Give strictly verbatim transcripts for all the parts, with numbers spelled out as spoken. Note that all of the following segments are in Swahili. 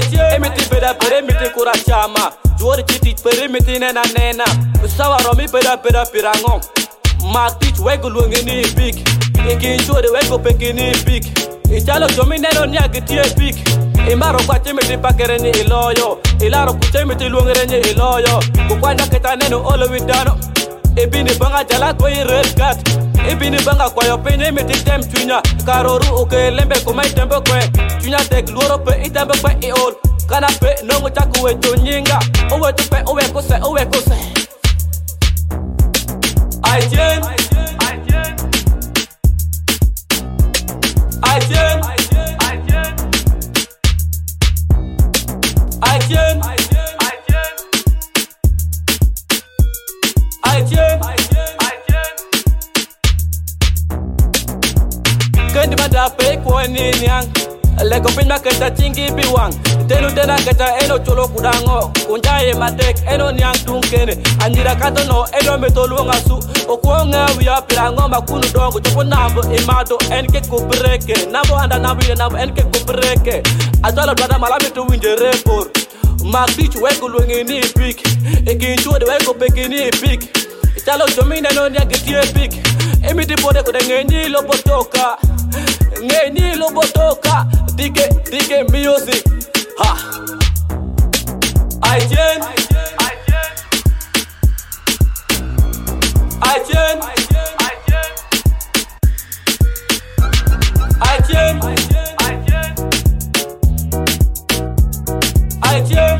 Emiti peda pere miti kurachama. Juori chiti pere miti nena nena. Usawa romi peda peda pirango. Mark teach wego luengini big. Iki inchore wego pekini big. Ichalo jomi neno nyagiti big. Imaro kwa chimiti pakereni iloyo. Ilaro kuchimiti luengerenye iloyo. Kukwanda kita neno olo widano. Ibini banga jala kwa i red cat. Ibini banga kwa yo penye miti tem chunya. Karoru uke lembe kumai tembo kwe. Chunya tek luoro pe itembo kwe i ol. Kana pe nongo chaku we chonyinga. Uwe tupe uwe kuse uwe kuse. Ayen Ayen Ayen Ayen Ayen Kendi manda pe kwa ninyang Lego pinma keta chingi biwang Tenu tena keta eno cholo kudango Kunjaye matek eno nyang tungkene Anjira kato no eno metolu ngasu Okuonga wia pirango makunu dongo Chopo nambo imado enke kubreke Nambo anda nambo ina nambo enke kubreke Azala dwada malami tu winje repor Makdichu weko luengini pik Ekinchuwa de weko pekini pik Italo jomine no nyagitie pik Emiti pode kude ngenyi lobotoka Ngenyi lobotoka Dike, dike music Ha Ayen Ayen Ayen Ayen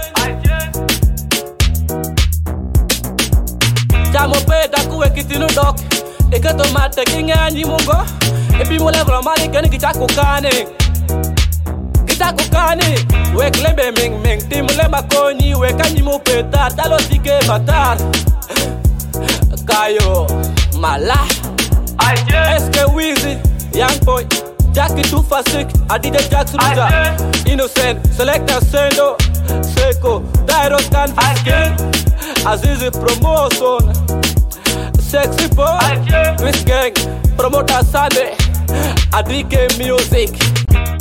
Chamo peda kuwe kitinu dok Eke tomate kinge anyi mungo Epi mole vromani keni kichako kane Kichako kane Wek lembe ming ming Timule makoni Wek anyi mu petar Talo sike batar Kayo Mala Eske Weezy Young boy Jackie two for six Adide Jax Ruja Innocent Selector Sendo Seko Dairos Canvas King Azizi Promotion Sexy boy Twist gang Promoter Sunday Adike Music